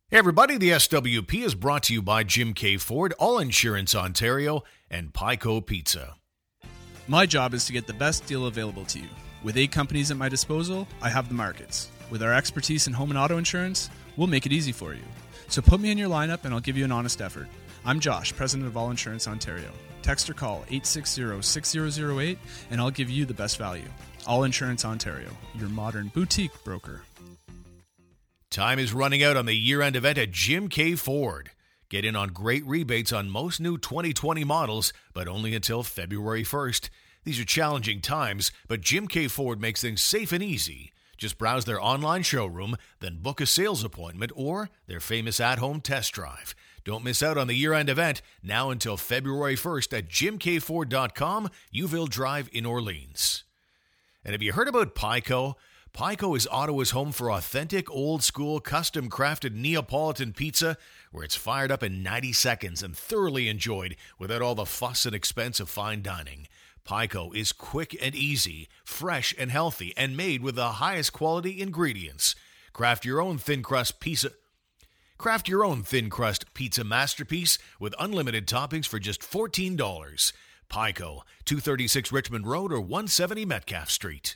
Hey everybody, the SWP is brought to you by Jim K. Ford, All Insurance Ontario, and Pico Pizza. My job is to get the best deal available to you. With 8 companies at my disposal, I have the markets. With our expertise in home and auto insurance, we'll make it easy for you. So put me in your lineup and I'll give you an honest effort. I'm Josh, President of All Insurance Ontario. Text or call 860-6008 and I'll give you the best value. All Insurance Ontario, your modern boutique broker. Time is running out on the year-end event at Jim K. Ford. Get in on great rebates on most new 2020 models, but only until February 1st. These are challenging times, but Jim K. Ford makes things safe and easy. Just browse their online showroom, then book a sales appointment or their famous at-home test drive. Don't miss out on the year-end event, now until February 1st at jimkford.com, Youville Drive in Orleans. And have you heard about Pico? Pico is Ottawa's home for authentic, old-school, custom-crafted Neapolitan pizza where it's fired up in 90 seconds and thoroughly enjoyed without all the fuss and expense of fine dining. Pico is quick and easy, fresh and healthy, and made with the highest quality ingredients. Craft your own thin crust pizza masterpiece with unlimited toppings for just $14. Pico, 236 Richmond Road or 170 Metcalfe Street.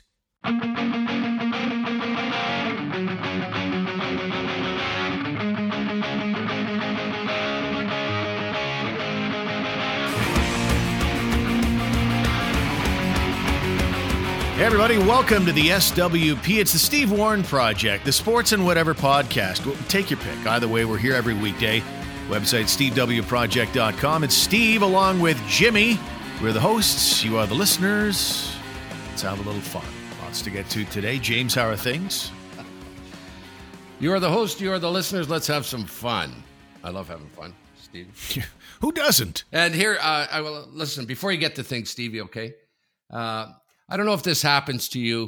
Hey everybody, welcome to the SWP. It's the Steve Warren Project, the Sports and Whatever podcast. Take your pick. Either way, we're here every weekday. Website stevewproject.com. It's Steve along with Jimmy. We're the hosts. You are the listeners. Let's have a little fun. Lots to get to today. James, how are things? You are the host. You are the listeners. Let's have some fun. I love having fun, Steve. Who doesn't? And here, I will listen, before you get to things, Stevie, okay? I don't know if this happens to you,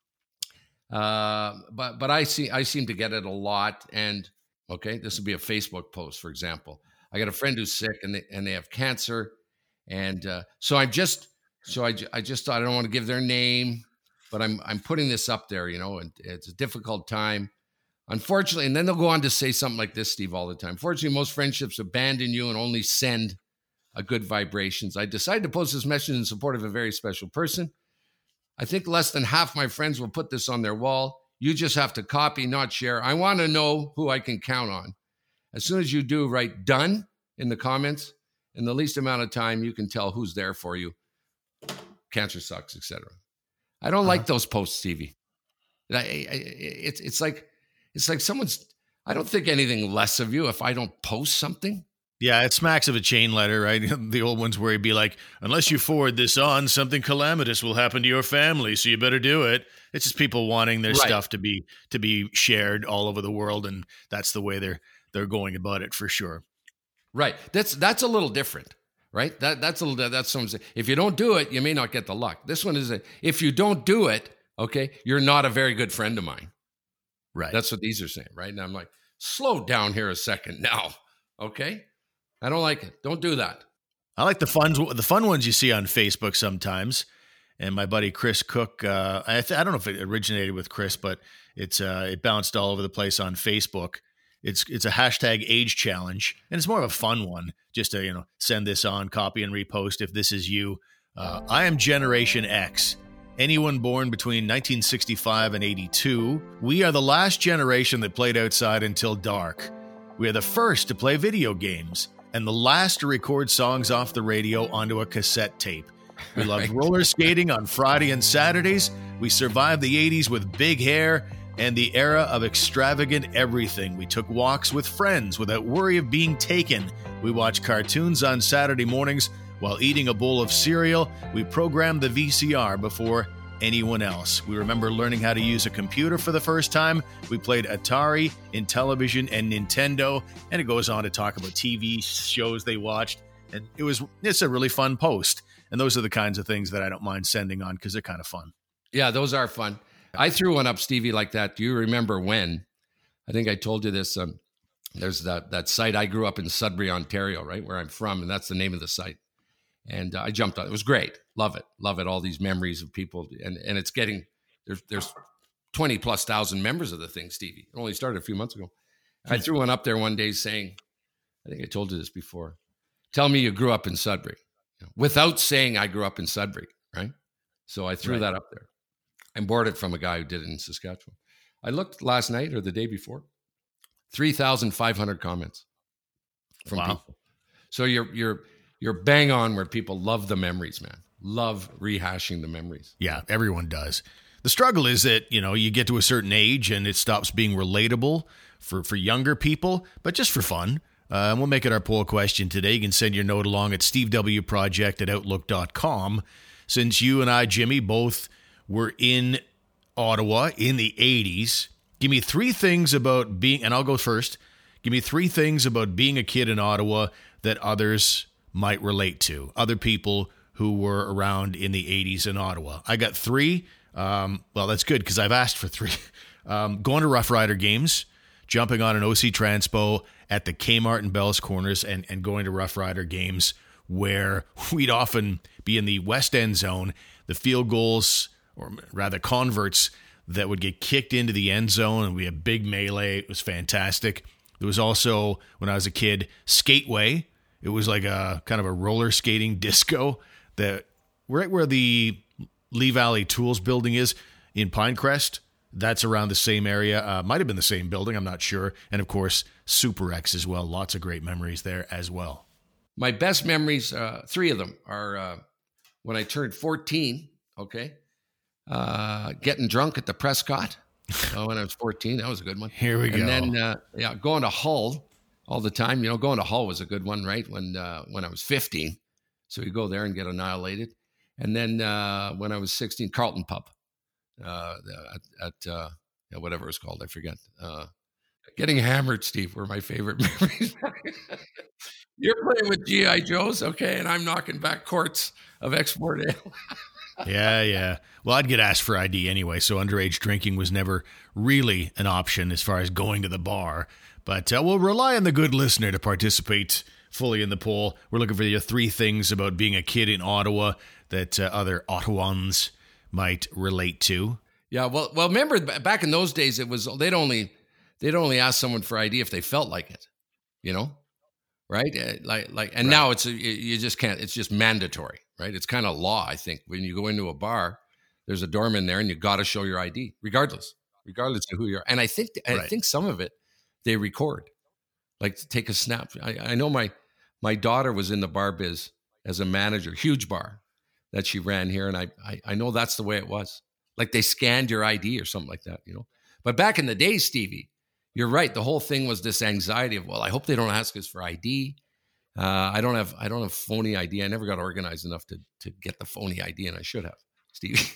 but I seem to get it a lot. And okay, this would be a Facebook post, for example. I got a friend who's sick and they have cancer, and so I just thought I don't want to give their name, but I'm putting this up there, you know, and it's a difficult time, unfortunately. And then they'll go on to say something like this, Steve, all the time. Fortunately, most friendships abandon you and only send a good vibrations. I decided to post this message in support of a very special person. I think less than half my friends will put this on their wall. You just have to copy, not share. I want to know who I can count on. As soon as you do, write done in the comments. In the least amount of time, you can tell who's there for you. Cancer sucks, etc. I don't like those posts, Stevie. It's like someone's. I don't think anything less of you if I don't post something. Yeah, it smacks of a chain letter, right? The old ones where he'd be like, unless you forward this on, something calamitous will happen to your family, so you better do it. It's just people wanting their stuff to be shared all over the world, and that's the way they're going about it for sure. Right. That's a little different, right? That's someone. If you don't do it, you may not get the luck. This one is if you don't do it, okay, you're not a very good friend of mine. Right. That's what these are saying, right? And I'm like, slow down here a second now, okay? I don't like it. Don't do that. I like the fun ones you see on Facebook sometimes. And my buddy Chris Cook, I don't know if it originated with Chris, but it bounced all over the place on Facebook. It's a hashtag age challenge, and it's more of a fun one. Just to send this on, copy and repost if this is you. I am Generation X. Anyone born between 1965 and 82. We are the last generation that played outside until dark. We are the first to play video games and the last to record songs off the radio onto a cassette tape. We loved roller skating on Friday and Saturdays. We survived the 80s with big hair and the era of extravagant everything. We took walks with friends without worry of being taken. We watched cartoons on Saturday mornings while eating a bowl of cereal. We programmed the VCR before anyone else. We remember learning how to use a computer for the first time. We played Atari, Intellivision, and Nintendo, and it goes on to talk about TV shows they watched. And it's a really fun post. And those are the kinds of things that I don't mind sending on because they're kind of fun. Yeah, those are fun. I threw one up, Stevie, like that. Do you remember when? I think I told you this. There's that site. I grew up in Sudbury, Ontario, right, where I'm from, and that's the name of the site. And I jumped on it. It was great. Love it. All these memories of people. And it's getting, there's 20 plus thousand members of the thing, Stevie. It only started a few months ago. I threw one up there one day saying, I think I told you this before, tell me you grew up in Sudbury, without saying I grew up in Sudbury, right? So I threw that up there. I borrowed it from a guy who did it in Saskatchewan. I looked last night or the day before, 3,500 comments from people. So you're bang on where people love the memories, man. Love rehashing the memories. Yeah, everyone does. The struggle is that, you get to a certain age and it stops being relatable for younger people, but just for fun. We'll make it our poll question today. You can send your note along at stevewproject@outlook.com. Since you and I, Jimmy, both were in Ottawa in the 80s, give me 3 things about being, and I'll go first, give me 3 things about being a kid in Ottawa that others might relate to, other people who were around in the 80s in Ottawa. I got 3. Well, that's good because I've asked for 3. Going to Rough Rider games, jumping on an OC Transpo at the Kmart and Bell's Corners, and going to Rough Rider games where we'd often be in the West End zone, the field goals, or rather converts, that would get kicked into the end zone, and we had big melee. It was fantastic. There was also, when I was a kid, Skateway. It was like a kind of a roller skating disco that right where the Lee Valley Tools building is in Pinecrest. That's around the same area. Might have been the same building. I'm not sure. And of course, Super X as well. Lots of great memories there as well. My best memories, 3 of them, are when I turned 14, getting drunk at the Prescott. When I was 14, that was a good one. Here we go. And then, going to Hull all the time. Going to Hull was a good one, right? When I was 15. So we go there and get annihilated. And then when I was 16, Carlton Pub at whatever it's called, I forget. Getting hammered, Steve, were my favorite memories. You're playing with G.I. Joes, okay, and I'm knocking back quarts of export ale. Yeah. Well, I'd get asked for ID anyway, so underage drinking was never really an option as far as going to the bar. But we'll rely on the good listener to participate fully in the poll. We're looking for your 3 things about being a kid in Ottawa that other Ottawans might relate to. Yeah, well, remember back in those days, it was they'd only ask someone for ID if they felt like it, right? And now it's you just can't. It's just mandatory, right? It's kind of law, I think. When you go into a bar, there's a doorman there, and you got to show your ID, regardless of who you are. And I think some of it they record, like to take a snap. I know my daughter was in the bar biz as a manager, huge bar that she ran here, and I know that's the way it was. Like they scanned your ID or something like that, But back in the day, Stevie, you're right. The whole thing was this anxiety of, well, I hope they don't ask us for ID. I don't have phony ID. I never got organized enough to get the phony ID, and I should have, Stevie.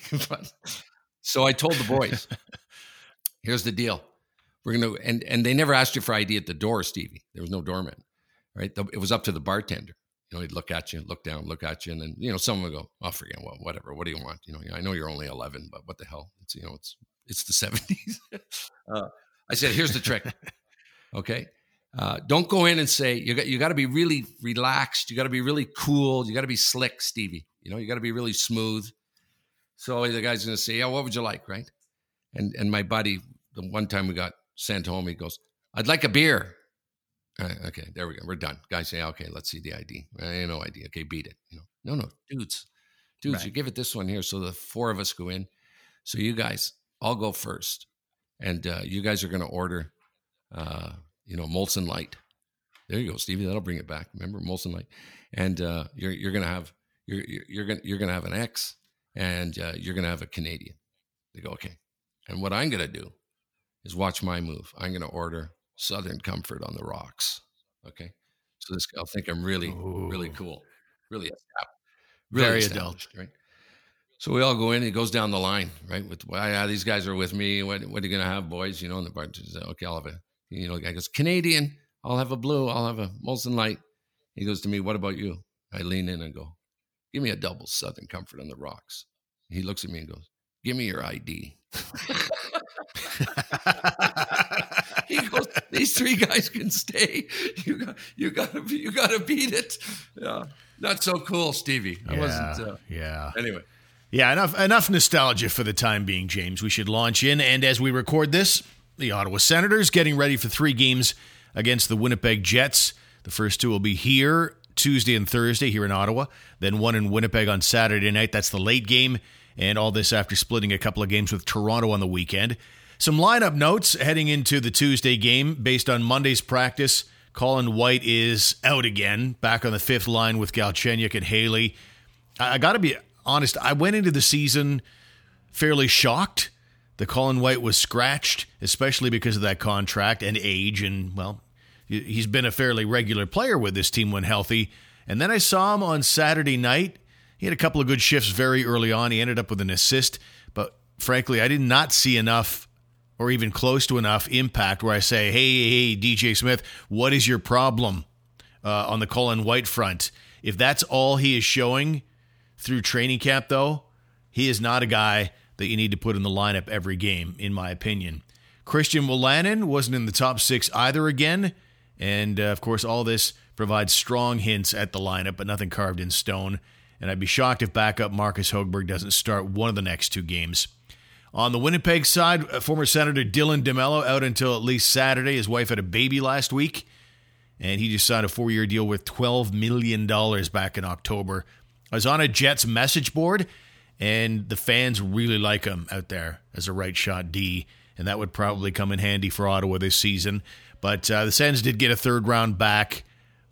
So I told the boys, here's the deal. We're going to, and they never asked you for ID at the door, Stevie. There was no doorman, right? It was up to the bartender. He'd look at you, look down, look at you, and then, someone would go, oh, forget, well, whatever. What do you want? I know you're only 11, but what the hell? It's the 70s. I said, here's the trick. Okay. Don't go in and say, you got to be really relaxed. You got to be really cool. You got to be slick, Stevie. You got to be really smooth. So the guy's going to say, yeah, what would you like? Right. And my buddy, the one time we got sent home, he goes, I'd like a beer. Okay, there we go. We're done. Guys say, okay, let's see the ID. No ID. Okay, beat it. No, dudes, right. You give it this one here. So the 4 of us go in. So you guys, I'll go first, and you guys are going to order, Molson Light. There you go, Stevie. That'll bring it back. Remember Molson Light, and you're going to have you're going to have an X, and you're going to have a Canadian. They go, okay, and what I'm going to do is watch my move. I'm going to order Southern Comfort on the rocks. Okay. So this guy will think I'm really cool. Really very adult. Right. So we all go in, he goes down the line, right? With, these guys are with me. What are you going to have, boys? And the bartender says, okay, I'll have the guy goes, Canadian, I'll have a blue, I'll have a Molson Light. He goes to me, what about you? I lean in and go, give me a double Southern Comfort on the rocks. He looks at me and goes, give me your ID. He goes, these 3 guys can stay. You gotta beat it. Yeah, not so cool, Stevie. I wasn't. Anyway. Yeah, enough nostalgia for the time being, James. We should launch in, and as we record this, The Ottawa Senators getting ready for 3 games against the Winnipeg Jets. The first 2 will be here Tuesday and Thursday here in Ottawa. Then 1 in Winnipeg on Saturday night. That's the late game. And all this after splitting a couple of games with Toronto on the weekend. Some lineup notes heading into the Tuesday game based on Monday's practice. Colin White is out again, back on the 5th line with Galchenyuk and Haley. I got to be honest, I went into the season fairly shocked that Colin White was scratched, especially because of that contract and age. And, well, he's been a fairly regular player with this team when healthy. And then I saw him on Saturday night. He had a couple of good shifts very early on. He ended up with an assist. But, frankly, I did not see enough or even close to enough impact where I say, hey, DJ Smith, what is your problem on the Colin White front? If that's all he is showing through training camp, though, he is not a guy that you need to put in the lineup every game, in my opinion. Christian Wolanin wasn't in the top 6 either again. And, of course, all this provides strong hints at the lineup, but nothing carved in stone. And I'd be shocked if backup Marcus Högberg doesn't start one of the next 2 games. On the Winnipeg side, former Senator Dylan DeMello out until at least Saturday. His wife had a baby last week, and he just signed a 4-year deal worth $12 million back in October. I was on a Jets message board, and the fans really like him out there as a right shot D, and that would probably come in handy for Ottawa this season. But the Sens did get a 3rd round back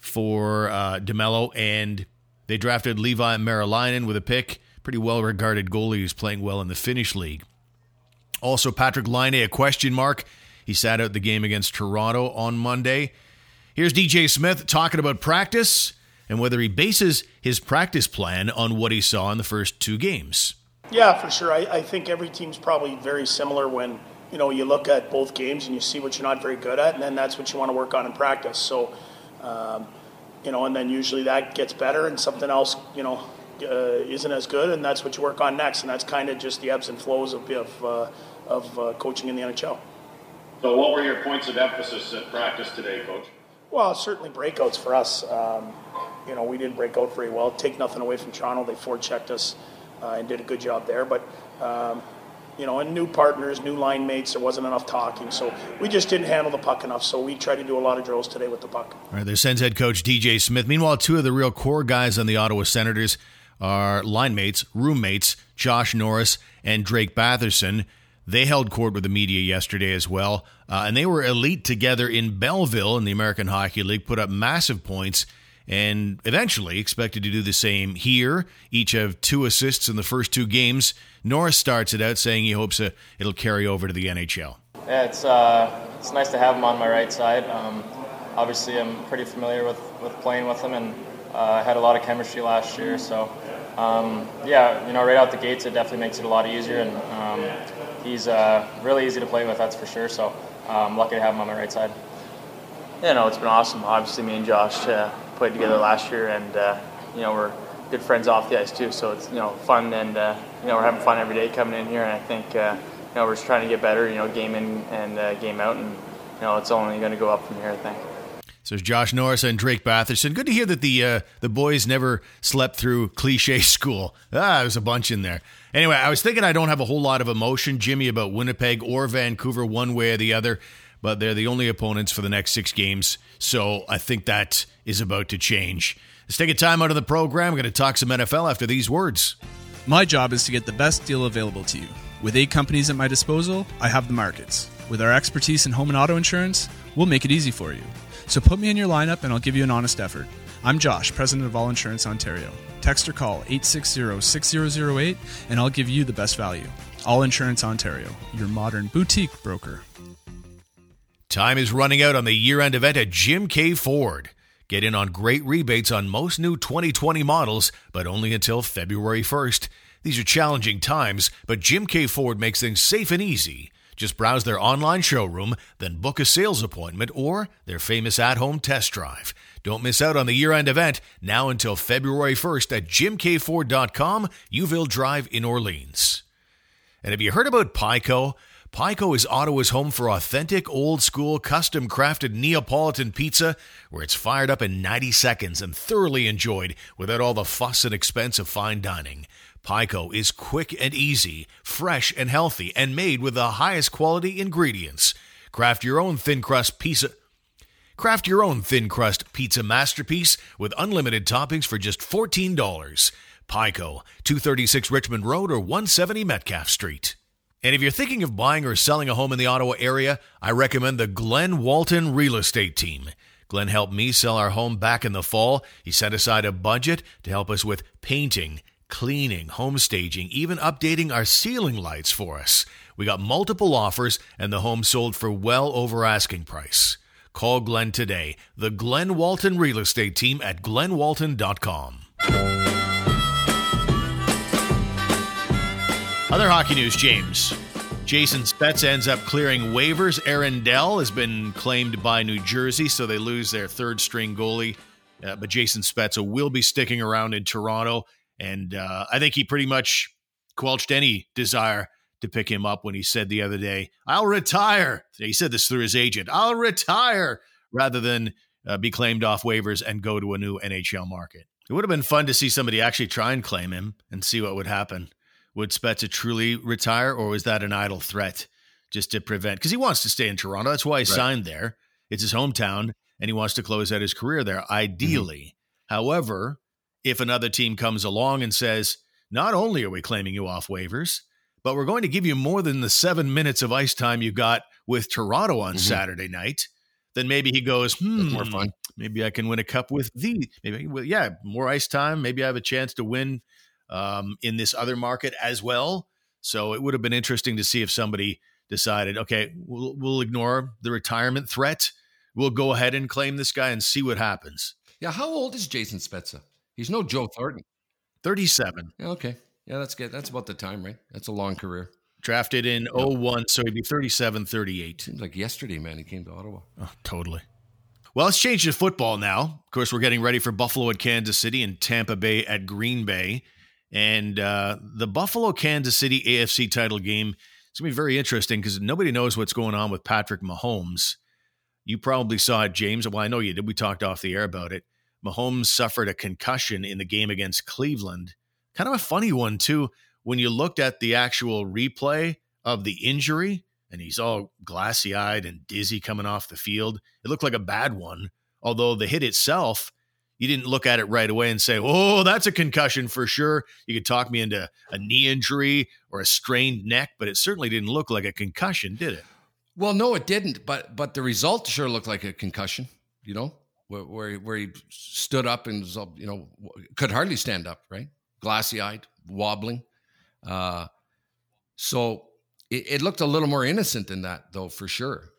for DeMello, and they drafted Levi Marilainen with a pick. Pretty well-regarded goalie who's playing well in the Finnish league. Also, Patrick Laine, a question mark. He sat out the game against Toronto on Monday. Here's DJ Smith talking about practice and whether he bases his practice plan on what he saw in the first 2 games. Yeah, for sure. I think every team's probably very similar when, you look at both games and you see what you're not very good at, and then that's what you want to work on in practice. So, and then usually that gets better and something else, isn't as good, and that's what you work on next. And that's kind of just the ebbs and flows of coaching in the NHL. So what were your points of emphasis at practice today, Coach? Well, certainly breakouts for us. We didn't break out very well. Take nothing away from Toronto. They forechecked us and did a good job there. But, and new partners, new line mates, there wasn't enough talking. So we just didn't handle the puck enough. So we tried to do a lot of drills today with the puck. All right, there's Sens head coach DJ Smith. Meanwhile, 2 of the real core guys on the Ottawa Senators are line mates, roommates, Josh Norris and Drake Batherson. They held court with the media yesterday as well, and they were elite together in Belleville in the American Hockey League, put up massive points, and eventually expected to do the same here. Each have 2 assists in the first 2 games. Norris starts it out saying he hopes it'll carry over to the NHL. Yeah, it's nice to have him on my right side. Obviously, I'm pretty familiar with playing with him, and had a lot of chemistry last year, so right out the gates, it definitely makes it a lot easier, and he's really easy to play with, that's for sure. So I'm lucky to have him on my right side. Yeah, it's been awesome. Obviously, me and Josh played together last year, and we're good friends off the ice too. So it's fun, and we're having fun every day coming in here. And I think we're just trying to get better, game in and game out, and it's only going to go up from here, I think. So there's Josh Norris and Drake Batherson. Good to hear that the boys never slept through cliche school. There's a bunch in there. Anyway, I was thinking I don't have a whole lot of emotion, Jimmy, about Winnipeg or Vancouver one way or the other, but they're the only opponents for the next 6 games, so I think that is about to change. Let's take a time out of the program. We're going to talk some NFL after these words. My job is to get the best deal available to you. With 8 companies at my disposal, I have the markets. With our expertise in home and auto insurance, we'll make it easy for you. So put me in your lineup and I'll give you an honest effort. I'm Josh, president of All Insurance Ontario. Text or call 860-6008 and I'll give you the best value. All Insurance Ontario, your modern boutique broker. Time is running out on the year-end event at Jim K. Ford. Get in on great rebates on most new 2020 models, but only until February 1st. These are challenging times, but Jim K. Ford makes things safe and easy. Just browse their online showroom, then book a sales appointment or their famous at-home test drive. Don't miss out on the year-end event, now until February 1st at jimkford.com, Youville Drive in Orleans. And have you heard about Pico? Pico is Ottawa's home for authentic, old-school, custom-crafted Neapolitan pizza, where it's fired up in 90 seconds and thoroughly enjoyed without all the fuss and expense of fine dining. Pico is quick and easy, fresh and healthy, and made with the highest quality ingredients. Craft your own thin crust pizza. Craft your own thin crust pizza masterpiece with unlimited toppings for just $14. Pico, 236 Richmond Road or 170 Metcalfe Street. And if you're thinking of buying or selling a home in the Ottawa area, I recommend the Glenn Walton Real Estate Team. Glenn helped me sell our home back in the fall. He set aside a budget to help us with painting, cleaning, home staging, even updating our ceiling lights for us. We got multiple offers and the home sold for well over asking price. Call Glenn today. The Glenn Walton Real Estate Team at glennwalton.com. Other hockey news, James. Jason Spezza ends up clearing waivers. Aaron Dell has been claimed by New Jersey, so they lose their third-string goalie. But Jason Spezza will be sticking around in Toronto, and I think he pretty much quelched any desire to pick him up when he said the other day, "I'll retire." He said this through his agent. "I'll retire," rather than be claimed off waivers and go to a new NHL market. It would have been fun to see somebody actually try and claim him and see what would happen. Would Spezza truly retire, or was that an idle threat just to prevent? Because he wants to stay in Toronto. That's why he signed there. It's his hometown, and he wants to close out his career there, ideally. However, if another team comes along and says, not only are we claiming you off waivers, but we're going to give you more than the 7 minutes of ice time you got with Toronto on Saturday night, then maybe he goes, That's more fun. Maybe I can win a cup with more ice time. Maybe I have a chance to win in this other market as well. So it would have been interesting to see if somebody decided, okay, we'll ignore the retirement threat. We'll go ahead and claim this guy and see what happens. Yeah, how old is Jason Spezza? He's no Joe Thornton. 37. Yeah, okay. Yeah, that's good. That's about the time, right? That's a long career. Drafted in 01, so he'd be 37, 38. Seems like yesterday, man, he came to Ottawa. Oh, totally. Well, let's change to football now. Of course, we're getting ready for Buffalo at Kansas City and Tampa Bay at Green Bay. And the Buffalo-Kansas City AFC title game is going to be very interesting because nobody knows what's going on with Patrick Mahomes. You probably saw it, James. Well, I know you did. We talked off the air about it. Mahomes suffered a concussion in the game against Cleveland. Kind of a funny one, too, when you looked at the actual replay of the injury, and he's all glassy-eyed and dizzy coming off the field. It looked like a bad one, although the hit itself, you didn't look at it right away and say, oh, that's a concussion for sure. You could talk me into a knee injury or a strained neck, but it certainly didn't look like a concussion, did it? Well, no, it didn't. But the result sure looked like a concussion, where he stood up and was, could hardly stand up, right? Glassy-eyed, wobbling. So it looked a little more innocent than that, though, for sure.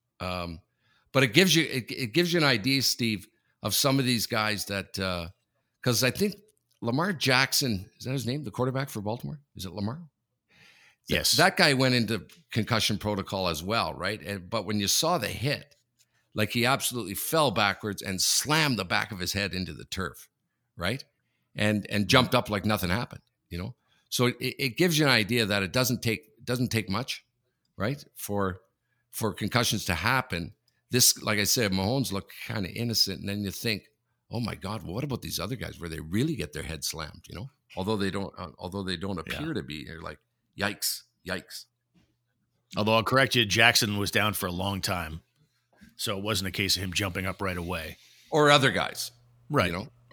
But it gives you an idea, Steve, of some of these guys that, because I think Lamar Jackson, is that his name, the quarterback for Baltimore? Is it Lamar? Yes. That guy went into concussion protocol as well, right? But when you saw the hit, like he absolutely fell backwards and slammed the back of his head into the turf, right? And jumped up like nothing happened, So it gives you an idea that it doesn't take much, right? For concussions to happen. This, like I said, Mahomes looked kind of innocent, and then you think, oh my God, well, what about these other guys where they really get their head slammed? Although they don't appear to be. You're like, yikes. Although I'll correct you, Jackson was down for a long time, so it wasn't a case of him jumping up right away. Or other guys, right?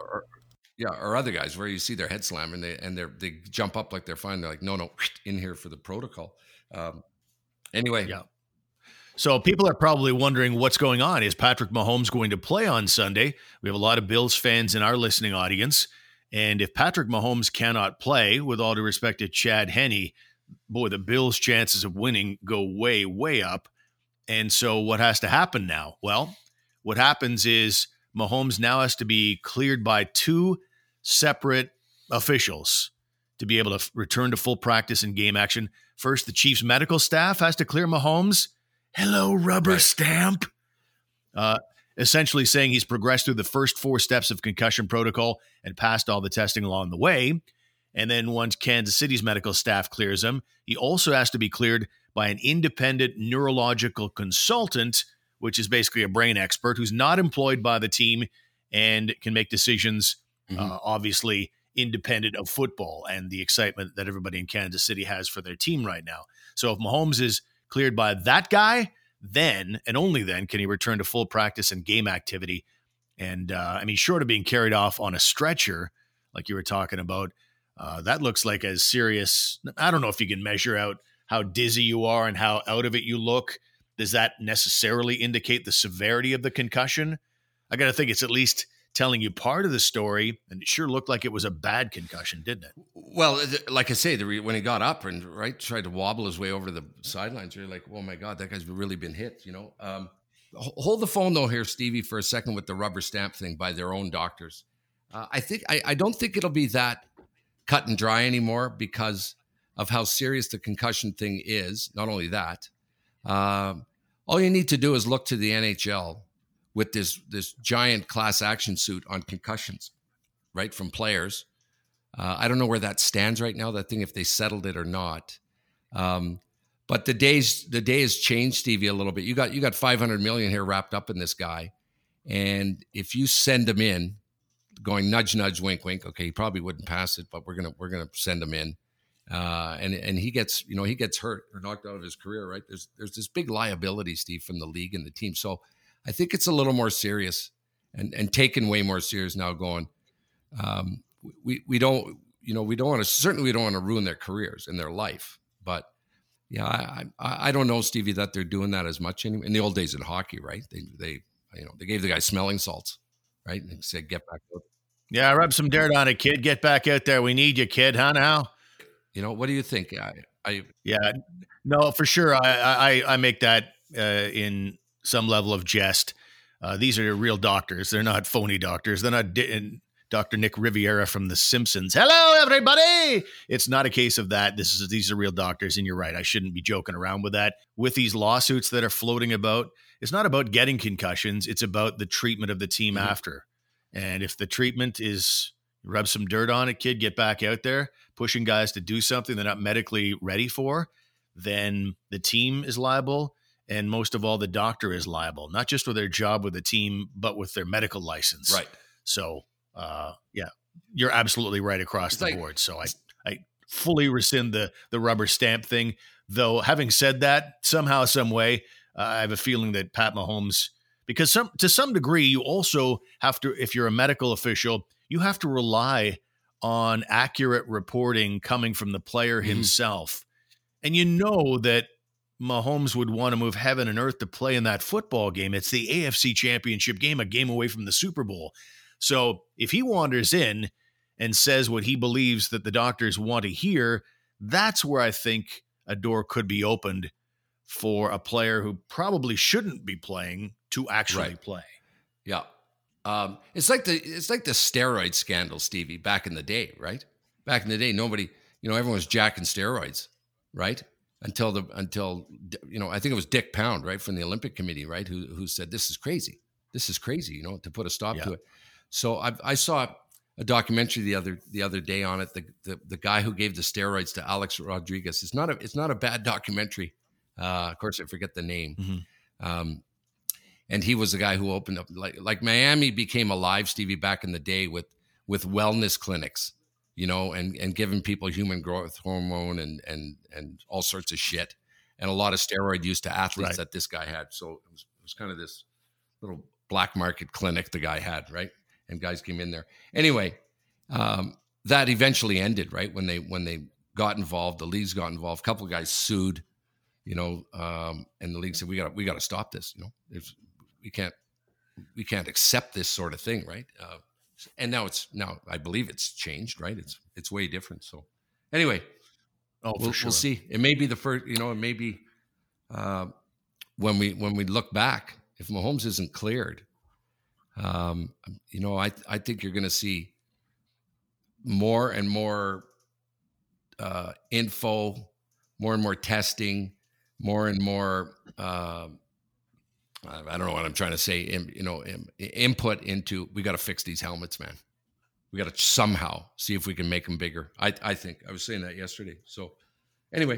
Or other guys where you see their head slam and they jump up like they're fine. They're like, no, in here for the protocol. Anyway, yeah. So people are probably wondering what's going on. Is Patrick Mahomes going to play on Sunday? We have a lot of Bills fans in our listening audience. And if Patrick Mahomes cannot play, with all due respect to Chad Henne, boy, the Bills' chances of winning go way, way up. And so what has to happen now? Well, what happens is Mahomes now has to be cleared by two separate officials to be able to return to full practice and game action. First, the Chiefs' medical staff has to clear Mahomes. Hello, rubber stamp. Essentially saying he's progressed through the first 4 steps of concussion protocol and passed all the testing along the way. And then once Kansas City's medical staff clears him, he also has to be cleared by an independent neurological consultant, which is basically a brain expert who's not employed by the team and can make decisions, obviously, independent of football and the excitement that everybody in Kansas City has for their team right now. So if Mahomes is cleared by that guy, then and only then can he return to full practice and game activity. And short of being carried off on a stretcher, like you were talking about, that looks like as serious. I don't know if you can measure out how dizzy you are and how out of it you look. Does that necessarily indicate the severity of the concussion? I got to think it's at least telling you part of the story, and it sure looked like it was a bad concussion, didn't it? Well, like I say, when he got up and tried to wobble his way over the sidelines, you're like, oh my God, that guy's really been hit, Hold the phone though here, Stevie, for a second with the rubber stamp thing by their own doctors. I don't think it'll be that cut and dry anymore because of how serious the concussion thing is. Not only that, all you need to do is look to the NHL with this giant class action suit on concussions, right, from players. I don't know where that stands right now, that thing, if they settled it or not. But the day has changed, Stevie, a little bit. You got $500 million here wrapped up in this guy. And if you send him in, going nudge, nudge, wink, wink, okay, he probably wouldn't pass it, but we're gonna send him in. And he gets hurt or knocked out of his career, right? There's this big liability, Steve, from the league and the team. So I think it's a little more serious and taken way more serious now going, we don't want to ruin their careers and their life. But yeah, I don't know, Stevie, that they're doing that as much anymore. In the old days in hockey, right? They gave the guy smelling salts, right? And said, get back out. Yeah, rub some dirt on it, kid. Get back out there. We need you, kid, huh, now? What do you think? Yeah, no, for sure. I make that in some level of jest. These are real doctors. They're not phony doctors. They're not Dr. Nick Riviera from The Simpsons. Hello, everybody. It's not a case of that. These are real doctors, and you're right. I shouldn't be joking around with that. With these lawsuits that are floating about, it's not about getting concussions. It's about the treatment of the team after. And if the treatment is rub some dirt on it, kid, get back out there, pushing guys to do something they're not medically ready for, then the team is liable. And most of all, the doctor is liable, not just with their job with the team, but with their medical license. Right. So, yeah, you're absolutely right across the board. So I fully rescind the rubber stamp thing. Though, having said that, somehow, some way, I have a feeling that Pat Mahomes, because to some degree, you also have to, if you're a medical official, you have to rely on accurate reporting coming from the player himself. And you know that Mahomes would want to move heaven and earth to play in that football game. It's the AFC Championship game, a game away from the Super Bowl. So if he wanders in and says what he believes that the doctors want to hear, that's where I think a door could be opened for a player who probably shouldn't be playing to actually play. Yeah. It's like the steroid scandal, Stevie, back in the day, right? Back in the day, nobody, everyone was jacking steroids, right? Until I think it was Dick Pound, right, from the Olympic Committee, right, who said this is crazy, to put a stop to it. So I saw a documentary the other day on it. The guy who gave the steroids to Alex Rodriguez. It's not a bad documentary. Of course, I forget the name. And he was the guy who opened up like Miami became alive, Stevie, back in the day with wellness clinics, and giving people human growth hormone and all sorts of shit, and a lot of steroid use to athletes that this guy had. So it was kind of this little black market clinic the guy had, right? And guys came in there. Anyway, that eventually ended, right? When they got involved, the leagues got involved. A couple of guys sued, and the league said we got to stop this. We can't accept this sort of thing, right? And now I believe it's changed, right? It's way different. So anyway, we'll see. It may be the first, it may be when we look back, if Mahomes isn't cleared, I think you're going to see more and more info, more and more testing, more and more. I don't know what I'm trying to say. Input into, we got to fix these helmets, man. We got to somehow see if we can make them bigger. I think I was saying that yesterday. So anyway,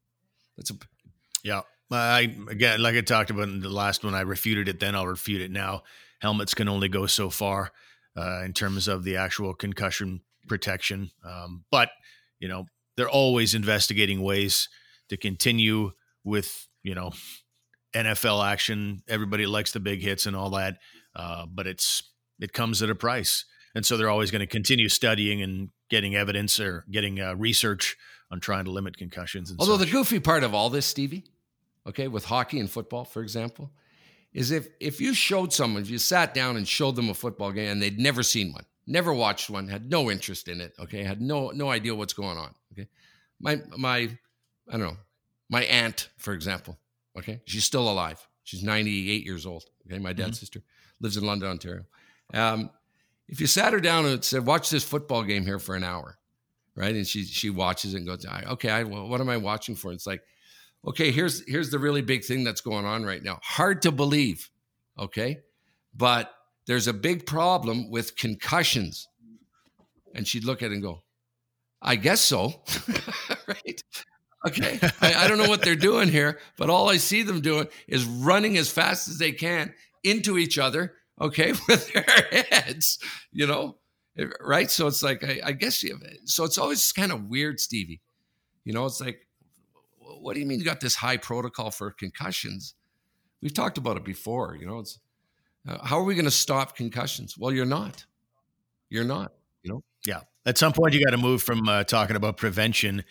yeah. Again, like I talked about in the last one, I refuted it then, I'll refute it now. Helmets can only go so far in terms of the actual concussion protection. But, they're always investigating ways to continue with, NFL action. Everybody likes the big hits and all that, but it comes at a price. And so they're always going to continue studying and getting evidence or getting research on trying to limit concussions. And Although such. the goofy part of all this, Stevie, okay, with hockey and football, for example, is if you showed someone, if you sat down and showed them a football game and they'd never seen one, never watched one, had no interest in it, okay, had no idea what's going on, okay. My I don't know, my aunt, for example, okay, she's still alive. She's 98 years old, okay, my dad's sister, lives in London, Ontario. If you sat her down and said, watch this football game here for an hour, right, and she watches it and goes, okay, what am I watching for? It's like, okay, here's the really big thing that's going on right now. Hard to believe, okay? But there's a big problem with concussions. And she'd look at it and go, I guess so, right? Okay, I don't know what they're doing here, but all I see them doing is running as fast as they can into each other, okay, with their heads, right? So it's like, I guess, so it's always kind of weird, Stevie. It's like, what do you mean you got this high protocol for concussions? We've talked about it before. It's how are we going to stop concussions? Well, you're not. Yeah. At some point, you got to move from talking about prevention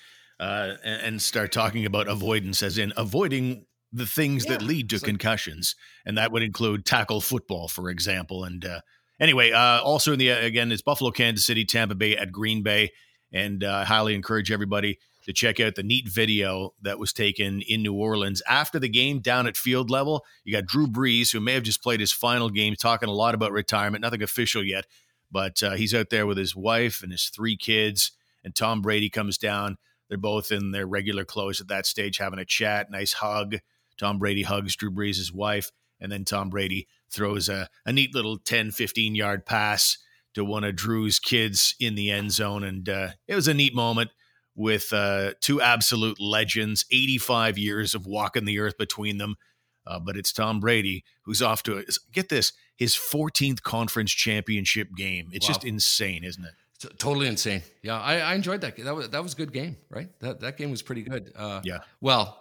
and start talking about avoidance, as in avoiding the things that lead to concussions. And that would include tackle football, for example. And anyway, also again, it's Buffalo, Kansas City, Tampa Bay at Green Bay. And I highly encourage everybody to check out the neat video that was taken in New Orleans after the game down at field level. You got Drew Brees, who may have just played his final game, talking a lot about retirement, nothing official yet, but he's out there with his wife and his 3 kids, and Tom Brady comes down. They're both in their regular clothes at that stage, having a chat, nice hug. Tom Brady hugs Drew Brees' wife, and then Tom Brady throws a neat little 10, 15-yard pass to one of Drew's kids in the end zone, and it was a neat moment with 2 absolute legends, 85 years of walking the earth between them. But it's Tom Brady who's off to, get this, his 14th conference championship game. It's just insane, isn't it? Totally insane. Yeah, I enjoyed that. That was a good game, right? That game was pretty good. Yeah. Well,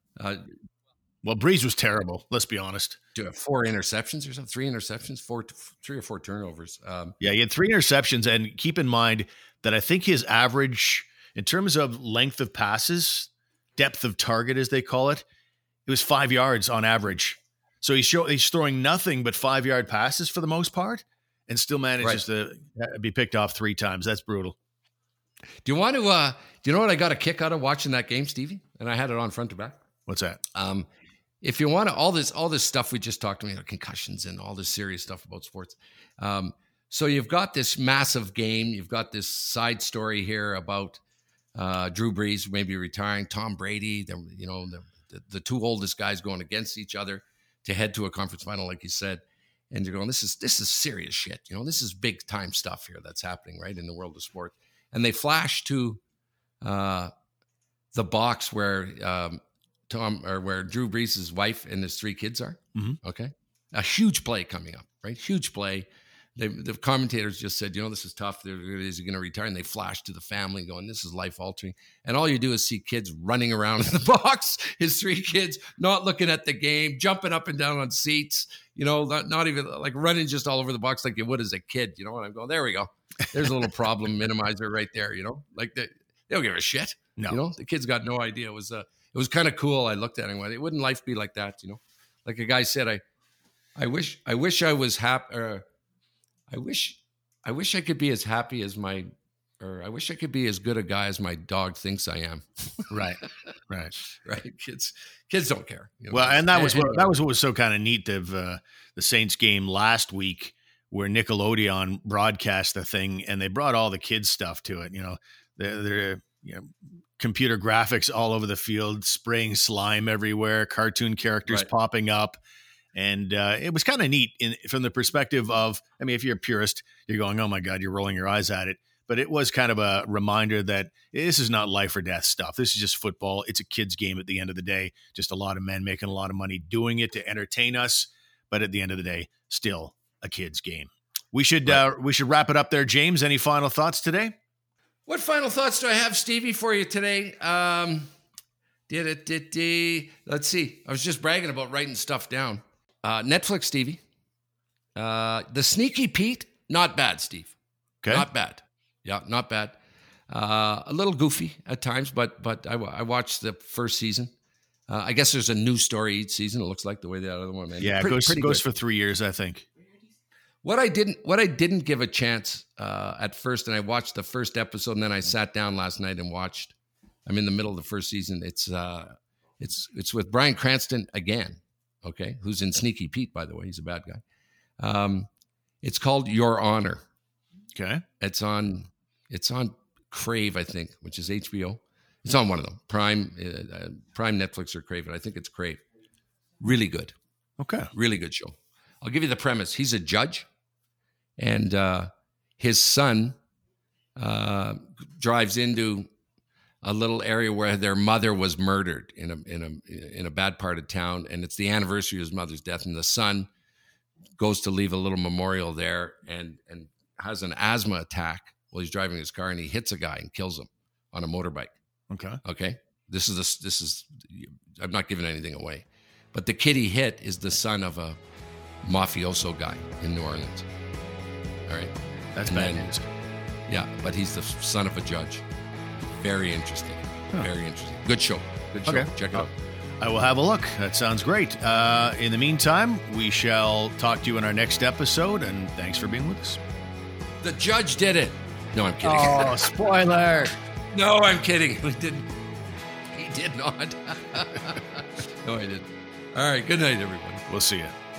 Brees was terrible. Let's be honest. 4 interceptions or something, 3 interceptions, 3 or 4 turnovers. Yeah, he had 3 interceptions, and keep in mind that I think his average, in terms of length of passes, depth of target, as they call it, it was 5 yards on average. So he's throwing nothing but 5-yard passes for the most part, and still manages to be picked off 3 times. That's brutal. Do you want to? Do you know what I got a kick out of watching that game, Stevie? And I had it on front to back. What's that? If you want to, all this stuff we just talked about, concussions and all this serious stuff about sports. So you've got this massive game. You've got this side story here about Drew Brees maybe retiring, Tom Brady, the 2 oldest guys going against each other to head to a conference final, like you said. And you're going, this is serious shit. This is big time stuff here that's happening right in the world of sport. And they flash to the box where where Drew Brees' wife and his 3 kids are. Mm-hmm. Okay, a huge play coming up, right? Huge play. The commentators just said, this is tough. Is he going to retire? And they flash to the family going, this is life altering. And all you do is see kids running around in the box, his 3 kids, not looking at the game, jumping up and down on seats, not even like running just all over the box like you would as a kid, And I'm going, there we go. There's a little problem minimizer right there, like they don't give a shit. No. The kids got no idea. It was kind of cool. I looked at it and went, wouldn't life be like that? Like a guy said, I wish I was happy. I wish I could be as happy as I wish I could be as good a guy as my dog thinks I am. Right. Kids don't care. Well, and that was what was so kind of neat of the Saints game last week, where Nickelodeon broadcast the thing, and they brought all the kids stuff to it. They're computer graphics all over the field, spraying slime everywhere, cartoon characters popping up. And it was kind of neat from the perspective of, if you're a purist, you're going, oh my God, you're rolling your eyes at it. But it was kind of a reminder that this is not life or death stuff. This is just football. It's a kid's game at the end of the day. Just a lot of men making a lot of money doing it to entertain us. But at the end of the day, still a kid's game. We should wrap it up there. James, any final thoughts today? What final thoughts do I have, Stevie, for you today? Let's see. I was just bragging about writing stuff down. Netflix, Stevie. The Sneaky Pete, not bad, Steve. Okay. Not bad. Yeah, not bad. A little goofy at times, but I watched the first season. I guess there's a new story each season. It looks like the way the other one ended. Yeah, it goes for 3 years, I think. What I didn't give a chance at first, and I watched the first episode, and then I sat down last night and watched. I'm in the middle of the first season. It's with Bryan Cranston again, okay, who's in Sneaky Pete, by the way. He's a bad guy. It's called Your Honor. Okay. It's on Crave, I think, which is HBO. It's on one of them, Prime, Netflix, or Crave. I think it's Crave. Really good. Okay. Really good show. I'll give you the premise. He's a judge, and his son drives into a little area where their mother was murdered in a bad part of town, and it's the anniversary of his mother's death, and the son goes to leave a little memorial there and has an asthma attack while he's driving his car, and he hits a guy and kills him on a motorbike. Okay. This is I'm not giving anything away, but the kid he hit is the son of a mafioso guy in New Orleans. All right. That's bad news. Yeah, but he's the son of a judge. Very interesting. Very interesting. Good show. Okay. Check it out. I will have a look. That sounds great. In the meantime, we shall talk to you in our next episode, and thanks for being with us. The judge did it. No, I'm kidding. Oh, spoiler. No, I'm kidding. He didn't. He did not. No, I didn't. All right. Good night, everybody. We'll see you.